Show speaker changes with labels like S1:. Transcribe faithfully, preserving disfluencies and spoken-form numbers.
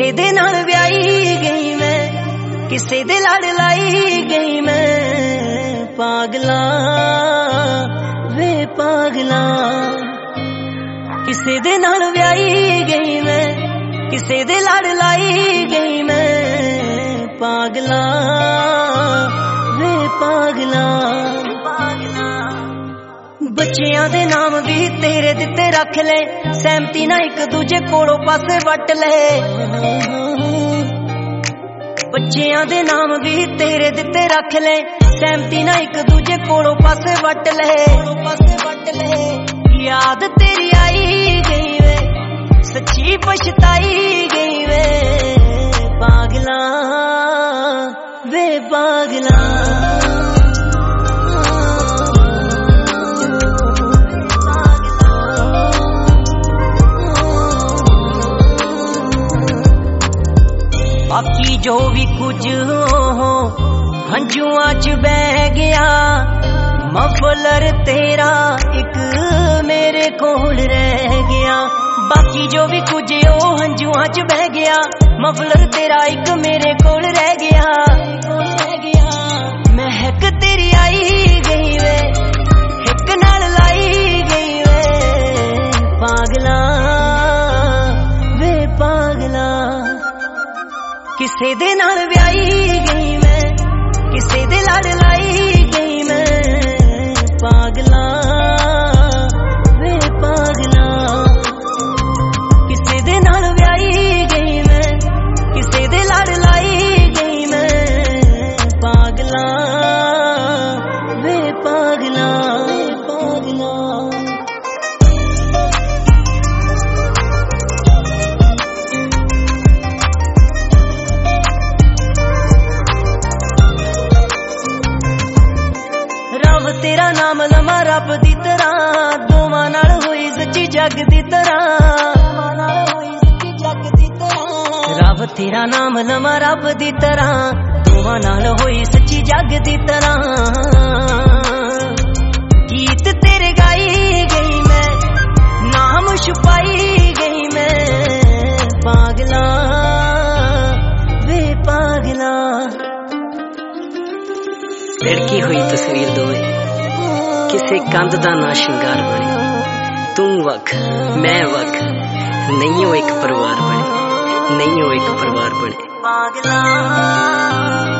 S1: किसे दे नाल व्याही गई मैं, किसे दे लड़ लाई गई मैं। पागला वे पागला, किसे दे नाल व्याही गई मैं, किसे दे लड़ लाई गई मैं। पागला वे पागला, बच्चियां दे नाम भी तेरे दिते रख ले, सहमती ना एक दूजे कोलों पासे वट ले। बच्चियां दे नाम भी तेरे दिते रख ले, सहमती ना एक दूजे कोलों पासे वट ले। याद तेरी आई गई वे, सच्ची पछताई गई वे। पागला वे पागला, बाकी जो भी कुछ हो हंजुआं च बह गया। मफलर तेरा एक मेरे कोल रह गया। बाकी जो भी कुछ हो हंजुआं च बह गया। मफलर तेरा एक मेरे कोल रह गया। महक तेरी आई गई वे, हिक नाल लाई गई वे। पागला वे पागला, किसे दे नाल व्याही गई मैं, किसे दे लड़ लाई गई मैं। पागला वे पागला, किसे दे नाल व्याही गई मैं, किसे दे लड़ लाई गई मैं। पागला वे पागला पागला। रब तेरा नाम लमा रब दी तरह, दोवां नाल होई सच्ची जग दी तरह। रब तेरा नाम लमा रब दी तरह, दोवां नाल होई सच्ची जग दी तरह। गीत तेरे गाई गई मैं, नाम छुपाई गई मैं। पागला वे पागला, लड़की हुई तस्वीर दोए, किसे कंध दा ना शिंगार बने। तू वख मैं वख, नहीं हो एक परिवार बने, नहीं हो एक परिवार बने। पागला